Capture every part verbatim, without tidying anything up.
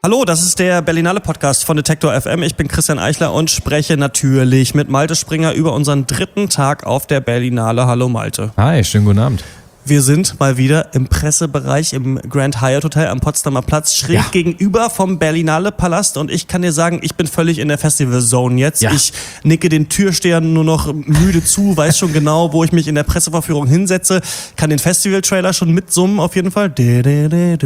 Hallo, das ist der Berlinale Podcast von Detektor F M. Ich bin Christian Eichler und spreche natürlich mit Malte Springer über unseren dritten Tag auf der Berlinale. Hallo Malte. Hi, schönen guten Abend. Wir sind mal wieder im Pressebereich im Grand Hyatt Hotel am Potsdamer Platz, schräg ja. gegenüber vom Berlinale Palast. Und ich kann dir sagen, ich bin völlig in der Festival-Zone jetzt. Ja. Ich nicke den Türstehern nur noch müde zu, weiß schon genau, wo ich mich in der Presseverführung hinsetze, kann den Festival-Trailer schon mitsummen auf jeden Fall. Wie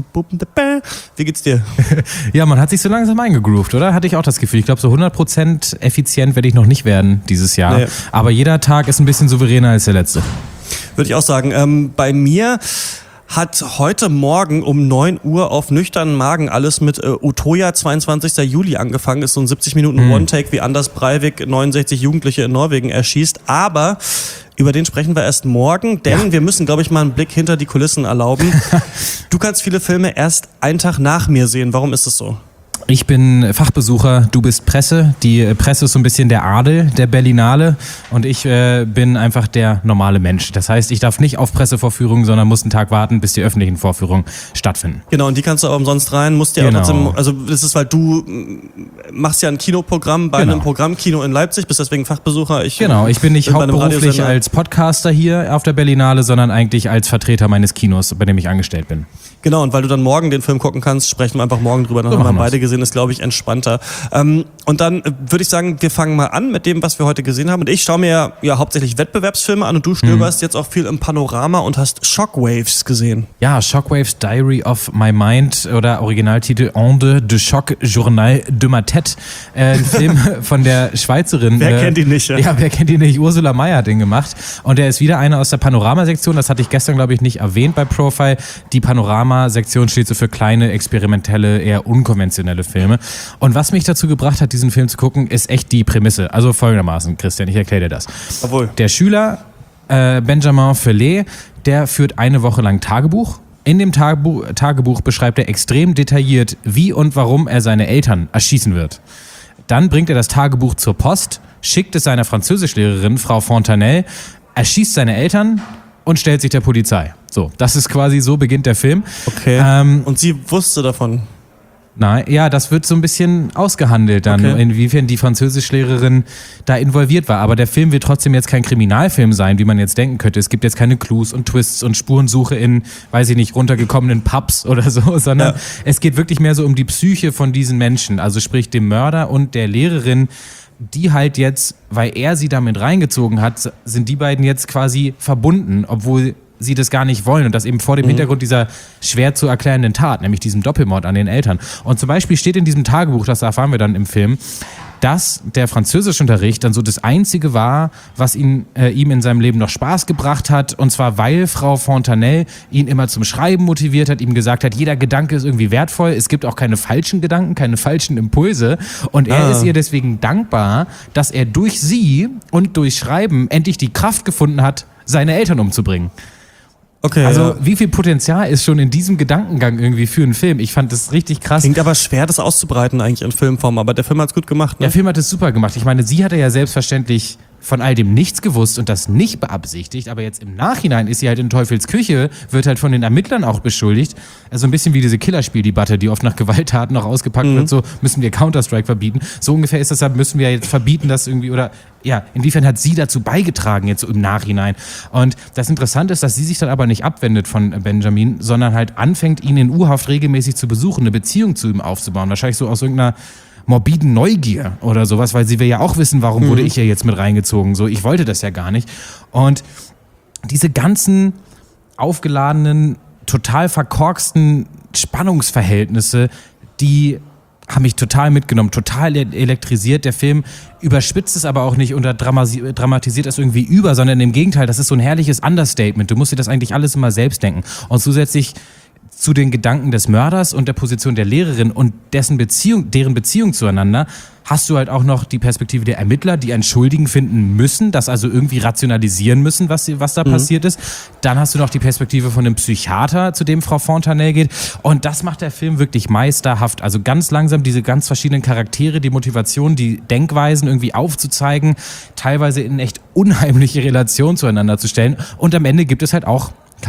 geht's dir? Ja, man hat sich so langsam eingegroovt, oder? Hatte ich auch das Gefühl. Ich glaube, so hundert Prozent effizient werde ich noch nicht werden dieses Jahr. Nee. Aber jeder Tag ist ein bisschen souveräner als der letzte. Würde ich auch sagen. Ähm, bei mir hat heute Morgen um neun Uhr auf nüchternen Magen alles mit äh, Utoya, zweiundzwanzigster Juli angefangen. Ist so ein siebzig Minuten mhm. One-Take, wie Anders Breivik neunundsechzig Jugendliche in Norwegen erschießt. Aber über den sprechen wir erst morgen, denn ja. wir müssen, glaube ich, mal einen Blick hinter die Kulissen erlauben. Du kannst viele Filme erst einen Tag nach mir sehen. Warum ist es so? Ich bin Fachbesucher, du bist Presse. Die Presse ist so ein bisschen der Adel der Berlinale und ich äh, bin einfach der normale Mensch. Das heißt, ich darf nicht auf Pressevorführungen, sondern muss einen Tag warten, bis die öffentlichen Vorführungen stattfinden. Genau, und die kannst du auch umsonst rein, musst ja genau. auch trotzdem, also das ist, weil du machst ja ein Kinoprogramm bei genau. einem Programmkino in Leipzig, bist deswegen Fachbesucher. Ich, genau, ich bin nicht bin hauptberuflich als Podcaster hier auf der Berlinale, sondern eigentlich als Vertreter meines Kinos, bei dem ich angestellt bin. Genau, und weil du dann morgen den Film gucken kannst, sprechen wir einfach morgen drüber. Dann so haben wir beide gesehen, ist, glaube ich, entspannter. Ähm, und dann äh, würde ich sagen, wir fangen mal an mit dem, was wir heute gesehen haben. Und ich schaue mir ja, ja hauptsächlich Wettbewerbsfilme an und du stöberst mhm. jetzt auch viel im Panorama und hast Shockwaves gesehen. Ja, Shockwaves Diary of My Mind oder Originaltitel Onde de Choc Journal de ma Tête. Äh, ein Film von der Schweizerin. Wer äh, kennt ihn nicht? Ja? ja, wer kennt ihn nicht? Ursula Meyer hat den gemacht. Und der ist wieder einer aus der Panorama-Sektion. Das hatte ich gestern, glaube ich, nicht erwähnt bei Profile. Die Panorama Sektion steht so für kleine, experimentelle, eher unkonventionelle Filme. Und was mich dazu gebracht hat, diesen Film zu gucken, ist echt die Prämisse. Also folgendermaßen, Christian, ich erkläre dir das. Obwohl. Der Schüler äh, Benjamin Felet, der führt eine Woche lang Tagebuch. In dem Tagebuch, Tagebuch beschreibt er extrem detailliert, wie und warum er seine Eltern erschießen wird. Dann bringt er das Tagebuch zur Post, schickt es seiner Französischlehrerin, Frau Fontanelle, erschießt seine Eltern und stellt sich der Polizei. So, das ist quasi, so beginnt der Film. Okay. Ähm, und sie wusste davon? Nein, ja, das wird so ein bisschen ausgehandelt dann, okay. inwiefern die Französischlehrerin da involviert war. Aber der Film wird trotzdem jetzt kein Kriminalfilm sein, wie man jetzt denken könnte. Es gibt jetzt keine Clues und Twists und Spurensuche in, weiß ich nicht, runtergekommenen Pubs oder so, sondern ja. es geht wirklich mehr so um die Psyche von diesen Menschen. Also sprich dem Mörder und der Lehrerin, die halt jetzt, weil er sie damit reingezogen hat, sind die beiden jetzt quasi verbunden, obwohl sie das gar nicht wollen und das eben vor dem mhm. Hintergrund dieser schwer zu erklärenden Tat, nämlich diesem Doppelmord an den Eltern. Und zum Beispiel steht in diesem Tagebuch, das erfahren wir dann im Film, dass der Französischunterricht dann so das Einzige war, was ihn, äh, ihm in seinem Leben noch Spaß gebracht hat. Und zwar, weil Frau Fontanelle ihn immer zum Schreiben motiviert hat, ihm gesagt hat, jeder Gedanke ist irgendwie wertvoll. Es gibt auch keine falschen Gedanken, keine falschen Impulse. Und er ah. ist ihr deswegen dankbar, dass er durch sie und durch Schreiben endlich die Kraft gefunden hat, seine Eltern umzubringen. Okay, also ja. wie viel Potenzial ist schon in diesem Gedankengang irgendwie für einen Film? Ich fand das richtig krass. Klingt aber schwer, das auszubreiten eigentlich in Filmform, aber der Film hat es gut gemacht. Ne? Der Film hat es super gemacht. Ich meine, sie hatte ja selbstverständlich von all dem nichts gewusst und das nicht beabsichtigt, aber jetzt im Nachhinein ist sie halt in Teufels Küche, wird halt von den Ermittlern auch beschuldigt. Also ein bisschen wie diese Killerspieldebatte, die oft nach Gewalttaten noch ausgepackt mhm. wird, so müssen wir Counter-Strike verbieten. So ungefähr ist das, müssen wir jetzt verbieten, dass irgendwie, oder ja, inwiefern hat sie dazu beigetragen jetzt so im Nachhinein. Und das Interessante ist, dass sie sich dann aber nicht abwendet von Benjamin, sondern halt anfängt, ihn in U-Haft regelmäßig zu besuchen, eine Beziehung zu ihm aufzubauen. Wahrscheinlich so aus irgendeiner morbiden Neugier oder sowas, weil sie will ja auch wissen, warum mhm. wurde ich hier jetzt mit reingezogen. So, ich wollte das ja gar nicht. Und diese ganzen aufgeladenen, total verkorksten Spannungsverhältnisse, die haben mich total mitgenommen, total elektrisiert. Der Film überspitzt es aber auch nicht oder dramatisiert es irgendwie über, sondern im Gegenteil, das ist so ein herrliches Understatement. Du musst dir das eigentlich alles immer selbst denken. Und zusätzlich zu den Gedanken des Mörders und der Position der Lehrerin und dessen Beziehung, deren Beziehung zueinander, hast du halt auch noch die Perspektive der Ermittler, die einen Schuldigen finden müssen, das also irgendwie rationalisieren müssen, was, was da mhm. passiert ist. Dann hast du noch die Perspektive von einem Psychiater, zu dem Frau Fontanelle geht. Und das macht der Film wirklich meisterhaft. Also ganz langsam diese ganz verschiedenen Charaktere, die Motivation, die Denkweisen irgendwie aufzuzeigen, teilweise in echt unheimliche Relationen zueinander zu stellen. Und am Ende gibt es halt auch keine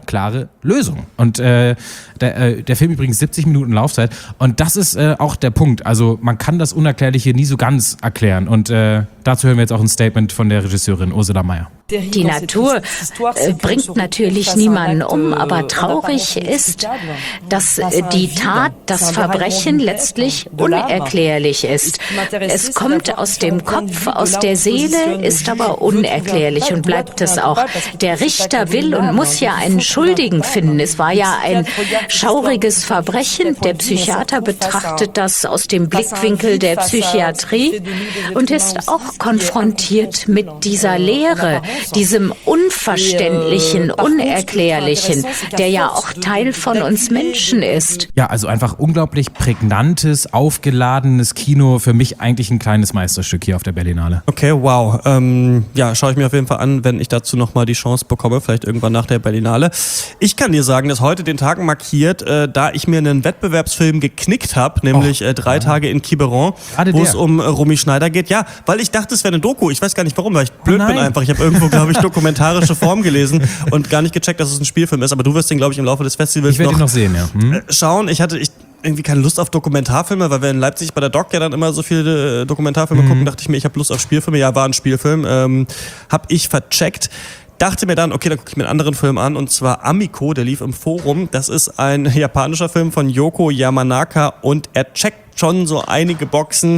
klare Lösung. Und äh, der, äh, der Film übrigens siebzig Minuten Laufzeit. Und das ist äh, auch der Punkt. Also man kann das Unerklärliche nie so ganz erklären. Und äh, dazu hören wir jetzt auch ein Statement von der Regisseurin Ursula Mayer. Die Natur äh, bringt natürlich niemanden um, aber traurig ist, dass äh, die Tat, das Verbrechen letztlich unerklärlich ist. Es kommt aus dem Kopf, aus der Seele, ist aber unerklärlich und bleibt es auch. Der Richter will und muss ja einen Schuldigen finden. Es war ja ein schauriges Verbrechen. Der Psychiater betrachtet das aus dem Blickwinkel der Psychiatrie und ist auch konfrontiert mit dieser Leere, diesem Unverständlichen, Unerklärlichen, der ja auch Teil von uns Menschen ist. Ja, also einfach unglaublich prägnantes, aufgeladenes Kino. Für mich eigentlich ein kleines Meisterstück hier auf der Berlinale. Okay, wow. Ähm, ja, schaue ich mir auf jeden Fall an, wenn ich dazu nochmal die Chance bekomme, vielleicht irgendwann nach der Berlinale. Ich kann dir sagen, dass heute den Tag markiert, äh, da ich mir einen Wettbewerbsfilm geknickt habe, nämlich oh, äh, drei ja. Tage in Quiberon, wo es um äh, Romy Schneider geht. Ja, weil ich dachte, es wäre eine Doku. Ich weiß gar nicht warum, weil ich blöd oh bin einfach. Ich habe irgendwo, glaube ich, dokumentarische Form gelesen und gar nicht gecheckt, dass es ein Spielfilm ist. Aber du wirst den, glaube ich, im Laufe des Festivals ich noch, noch sehen, ja. Hm? schauen. Ich hatte ich, irgendwie keine Lust auf Dokumentarfilme, weil wir in Leipzig bei der Doc ja dann immer so viele äh, Dokumentarfilme mhm. gucken. Dachte ich mir, ich habe Lust auf Spielfilme. Ja, war ein Spielfilm. Ähm, hab ich vercheckt. Dachte mir dann, okay, dann gucke ich mir einen anderen Film an, und zwar Amiko, der lief im Forum. Das ist ein japanischer Film von Yoko Yamanaka und er checkt schon so einige Boxen,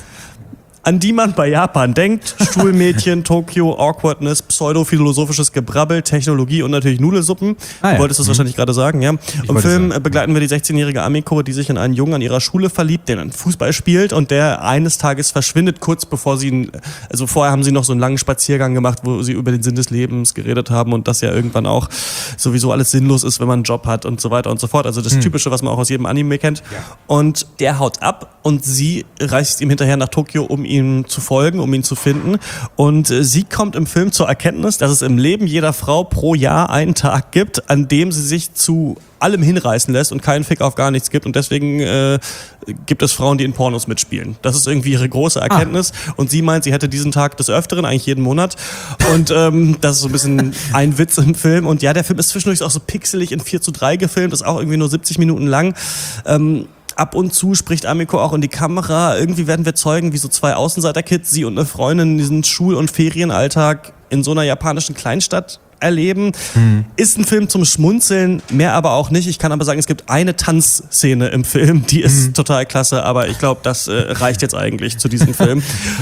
an die man bei Japan denkt. Stuhlmädchen, Tokio, Awkwardness, pseudophilosophisches Gebrabbel, Technologie und natürlich Nudelsuppen. Ah, ja. Du wolltest das mhm. wahrscheinlich gerade sagen, ja. Ich Im Film sagen. begleiten wir die sechzehnjährige Amiko, die sich in einen Jungen an ihrer Schule verliebt, der dann Fußball spielt und der eines Tages verschwindet, kurz bevor sie, also vorher haben sie noch so einen langen Spaziergang gemacht, wo sie über den Sinn des Lebens geredet haben und dass ja irgendwann auch sowieso alles sinnlos ist, wenn man einen Job hat und so weiter und so fort. Also das mhm. Typische, was man auch aus jedem Anime kennt. Ja. Und der haut ab und sie reist ihm hinterher nach Tokio, um ihn zu folgen, um ihn zu finden. Und äh, sie kommt im Film zur Erkenntnis, dass es im Leben jeder Frau pro Jahr einen Tag gibt, an dem sie sich zu allem hinreißen lässt und keinen Fick auf gar nichts gibt. Und deswegen äh, gibt es Frauen, die in Pornos mitspielen. Das ist irgendwie ihre große Erkenntnis. Ah. Und sie meint, sie hätte diesen Tag des Öfteren, eigentlich jeden Monat. Und ähm, das ist so ein bisschen ein Witz im Film. Und ja, der Film ist zwischendurch auch so pixelig in vier zu drei gefilmt, ist auch irgendwie nur siebzig Minuten lang. Ähm, Ab und zu spricht Amiko auch in die Kamera. Irgendwie werden wir Zeugen, wie so zwei Außenseiter-Kids, sie und eine Freundin, diesen Schul- und Ferienalltag in so einer japanischen Kleinstadt erleben. Mhm. Ist ein Film zum Schmunzeln, mehr aber auch nicht. Ich kann aber sagen, es gibt eine Tanzszene im Film, die ist mhm. total klasse, aber ich glaube, das äh, reicht jetzt eigentlich zu diesem Film.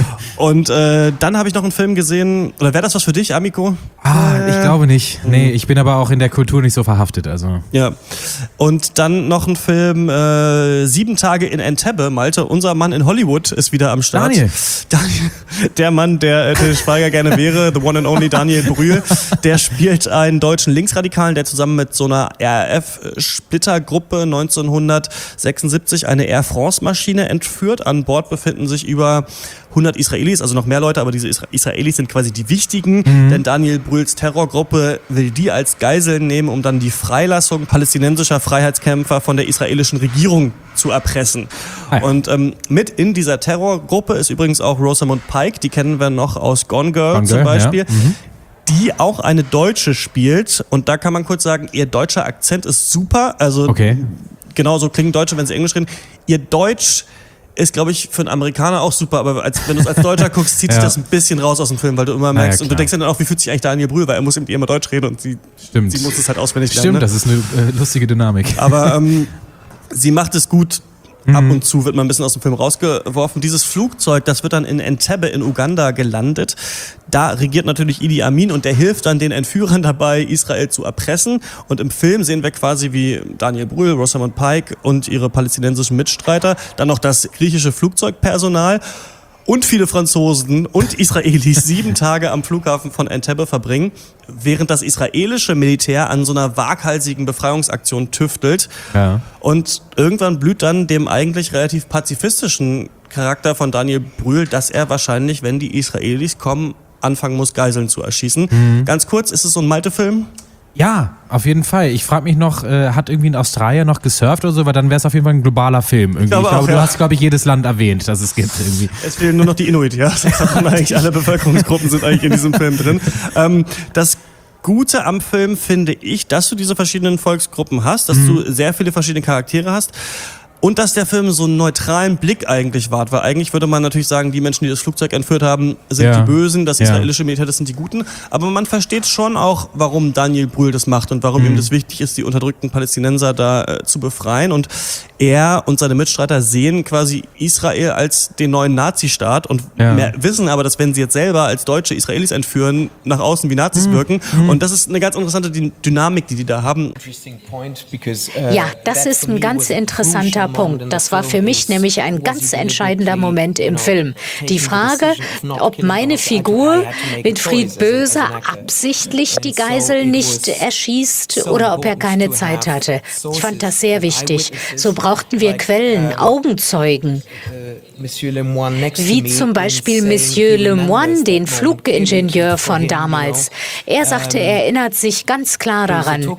Und äh, dann habe ich noch einen Film gesehen, oder wäre das was für dich, Amiko? Ah, äh, ich glaube nicht. Nee, ich bin aber auch in der Kultur nicht so verhaftet. Also. Ja. Und dann noch ein Film, äh, Sieben Tage in Entebbe, Malte, unser Mann in Hollywood ist wieder am Start. Daniel. Daniel, der Mann, der äh, Til Schweiger gerne wäre, the one and only Daniel Brühl, der spielt einen deutschen Linksradikalen, der zusammen mit so einer R A F-Splittergruppe neunzehnhundertsechsundsiebzig eine Air France-Maschine entführt. An Bord befinden sich über hundert Israelis, also noch mehr Leute, aber diese Isra- Israelis sind quasi die wichtigen, mhm. denn Daniel Brühls Terrorgruppe will die als Geiseln nehmen, um dann die Freilassung palästinensischer Freiheitskämpfer von der israelischen Regierung zu erpressen. Hi. Und ähm, mit in dieser Terrorgruppe ist übrigens auch Rosamund Pike, die kennen wir noch aus Gone Girl, Gone zum Girl, Beispiel. Ja. Mhm. Die auch eine Deutsche spielt. Und da kann man kurz sagen, ihr deutscher Akzent ist super. Also okay. Genauso klingen Deutsche, wenn sie Englisch reden. Ihr Deutsch ist, glaube ich, für einen Amerikaner auch super. Aber als, wenn du es als Deutscher guckst, zieht sich ja. das ein bisschen raus aus dem Film, weil du immer merkst, ja, und du denkst dann auch, wie fühlt sich eigentlich Daniel Brühl, weil er muss mit ihr immer Deutsch reden und sie, Stimmt. sie muss es halt auswendig lernen. Stimmt, ne? Das ist eine äh, lustige Dynamik. Aber ähm, sie macht es gut. Ab und zu wird man ein bisschen aus dem Film rausgeworfen. Dieses Flugzeug, das wird dann in Entebbe in Uganda gelandet. Da regiert natürlich Idi Amin und der hilft dann den Entführern dabei, Israel zu erpressen. Und im Film sehen wir quasi, wie Daniel Brühl, Rosamund Pike und ihre palästinensischen Mitstreiter, dann noch das griechische Flugzeugpersonal und viele Franzosen und Israelis sieben Tage am Flughafen von Entebbe verbringen, während das israelische Militär an so einer waghalsigen Befreiungsaktion tüftelt. Ja. Und irgendwann blüht dann dem eigentlich relativ pazifistischen Charakter von Daniel Brühl, dass er wahrscheinlich, wenn die Israelis kommen, anfangen muss, Geiseln zu erschießen. Mhm. Ganz kurz, ist es so ein Malte-Film? Ja, auf jeden Fall. Ich frage mich noch, äh, hat irgendwie ein Australier noch gesurft oder so, weil dann wäre es auf jeden Fall ein globaler Film. Irgendwie. Ich glaube, ich glaube auch, du ja. hast, glaube ich, jedes Land erwähnt, das es gibt. Irgendwie. Es fehlen nur noch die Inuit, ja. Sonst hat man eigentlich alle Bevölkerungsgruppen sind eigentlich in diesem Film drin. Ähm, das Gute am Film finde ich, dass du diese verschiedenen Volksgruppen hast, dass mhm. du sehr viele verschiedene Charaktere hast. Und dass der Film so einen neutralen Blick eigentlich wahrt, weil eigentlich würde man natürlich sagen, die Menschen, die das Flugzeug entführt haben, sind ja. die Bösen, das israelische Militär, das sind die Guten. Aber man versteht schon auch, warum Daniel Brühl das macht und warum mhm. ihm das wichtig ist, die unterdrückten Palästinenser da äh, zu befreien. Und er und seine Mitstreiter sehen quasi Israel als den neuen Nazistaat und ja. mehr wissen aber, dass wenn sie jetzt selber als Deutsche Israelis entführen, nach außen wie Nazis mhm. wirken. Mhm. Und das ist eine ganz interessante Dynamik, die die da haben. Ja, das ist ein ganz interessanter Punkt. Das war für mich nämlich ein ganz entscheidender Moment im Film. Die Frage, ob meine Figur Winfried Böse absichtlich die Geisel nicht erschießt oder ob er keine Zeit hatte. Ich fand das sehr wichtig. So brauchten wir Quellen, Augenzeugen. Wie zum Beispiel Monsieur Lemoine, den Flugingenieur von damals. Er sagte, er erinnert sich ganz klar daran.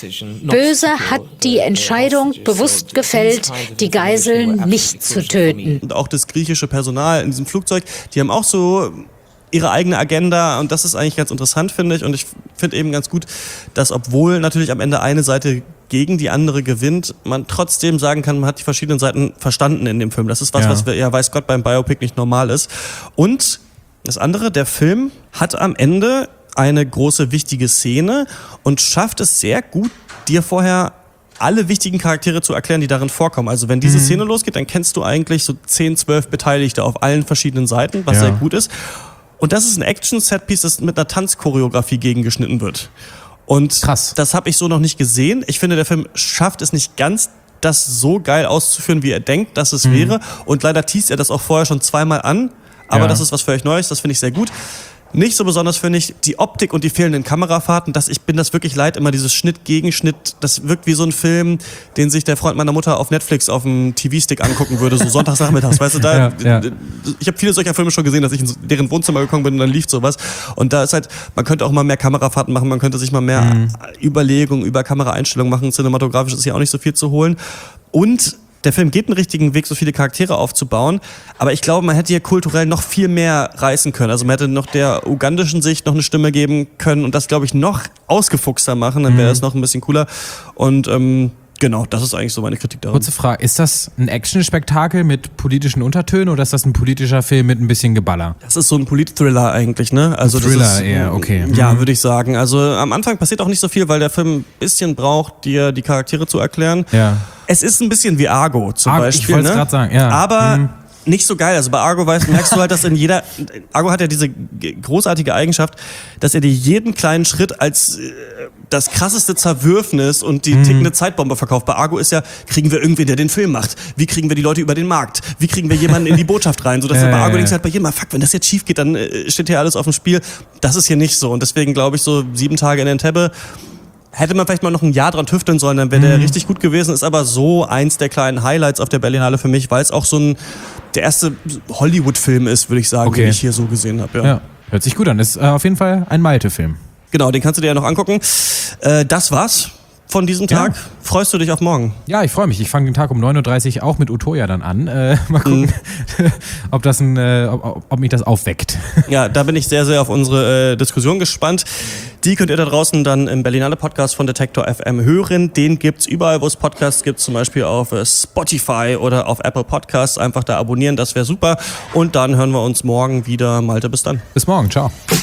Böse hat die Entscheidung bewusst gefällt, die Geiseln nicht zu töten. Und auch das griechische Personal in diesem Flugzeug, die haben auch so ihre eigene Agenda und das ist eigentlich ganz interessant, finde ich. Und ich finde eben ganz gut, dass obwohl natürlich am Ende eine Seite gegen die andere gewinnt, man trotzdem sagen kann, man hat die verschiedenen Seiten verstanden in dem Film. Das ist was, ja. was wir, ja, weiß Gott, beim Biopic nicht normal ist. Und das andere, der Film hat am Ende eine große, wichtige Szene und schafft es sehr gut, dir vorher alle wichtigen Charaktere zu erklären, die darin vorkommen. Also wenn diese mhm. Szene losgeht, dann kennst du eigentlich so zehn, zwölf Beteiligte auf allen verschiedenen Seiten, was ja. sehr gut ist. Und das ist ein Action-Setpiece, das mit einer Tanzchoreografie gegengeschnitten wird. Und Krass. Das habe ich so noch nicht gesehen. Ich finde, der Film schafft es nicht ganz, das so geil auszuführen, wie er denkt, dass es mhm. wäre. Und leider teast er das auch vorher schon zweimal an. Aber ja. das ist was für euch Neues, das finde ich sehr gut. Nicht so besonders finde ich die Optik und die fehlenden Kamerafahrten. Das, ich bin das wirklich leid, immer dieses Schnitt gegen Schnitt. Das wirkt wie so ein Film, den sich der Freund meiner Mutter auf Netflix auf dem T V-Stick angucken würde, so sonntagsnachmittags. Weißt du, da, ja, ja. ich habe viele solcher Filme schon gesehen, dass ich in deren Wohnzimmer gekommen bin und dann lief sowas. Und da ist halt, man könnte auch mal mehr Kamerafahrten machen, man könnte sich mal mehr mhm. Überlegungen über Kameraeinstellungen machen. Cinematografisch ist ja auch nicht so viel zu holen. Und der Film geht einen richtigen Weg, so viele Charaktere aufzubauen. Aber ich glaube, man hätte hier kulturell noch viel mehr reißen können. Also man hätte noch der ugandischen Sicht noch eine Stimme geben können und das, glaube ich, noch ausgefuchster machen. Dann wäre das noch ein bisschen cooler. Und ähm, genau, das ist eigentlich so meine Kritik daran. Kurze Frage, ist das ein Action-Spektakel mit politischen Untertönen oder ist das ein politischer Film mit ein bisschen Geballer? Das ist so ein Polit-Thriller eigentlich, ne? Also Thriller, das ist, eher, okay. Ja, mhm. würde ich sagen. Also am Anfang passiert auch nicht so viel, weil der Film ein bisschen braucht, dir die Charaktere zu erklären. Ja. Es ist ein bisschen wie Argo zum Argo, Beispiel. Ich wollte es ne? gerade sagen, ja. Aber mhm. nicht so geil. Also bei Argo weißt, merkst du halt, dass in jeder... Argo hat ja diese großartige Eigenschaft, dass er dir jeden kleinen Schritt als äh, das krasseste Zerwürfnis und die mhm. tickende Zeitbombe verkauft. Bei Argo ist ja, kriegen wir irgendwen, der den Film macht? Wie kriegen wir die Leute über den Markt? Wie kriegen wir jemanden in die Botschaft rein? So dass ja, bei Argo ja, denkst du ja. halt bei jedem Mal, fuck, wenn das jetzt schief geht, dann äh, steht hier alles auf dem Spiel. Das ist hier nicht so. Und deswegen glaube ich, so sieben Tage in Entebbe hätte man vielleicht mal noch ein Jahr dran tüfteln sollen, dann wäre der mhm. richtig gut gewesen. Ist aber so eins der kleinen Highlights auf der Berlinale für mich, weil es auch so ein der erste Hollywood-Film ist, würde ich sagen, okay. den ich hier so gesehen habe. Ja. ja, hört sich gut an. Ist äh, auf jeden Fall ein Malte-Film. Genau, den kannst du dir ja noch angucken. Äh, das war's von diesem Tag. Ja. Freust du dich auf morgen? Ja, ich freue mich. Ich fange den Tag um neun Uhr dreißig auch mit Utoya dann an. Äh, mal gucken, mhm. ob, das ein, äh, ob, ob mich das aufweckt. Ja, da bin ich sehr, sehr auf unsere äh, Diskussion gespannt. Die könnt ihr da draußen dann im Berlinale Podcast von Detektor F M hören. Den gibt's überall, wo es Podcasts gibt, zum Beispiel auf äh, Spotify oder auf Apple Podcasts. Einfach da abonnieren, das wäre super. Und dann hören wir uns morgen wieder. Malte, bis dann. Bis morgen, ciao.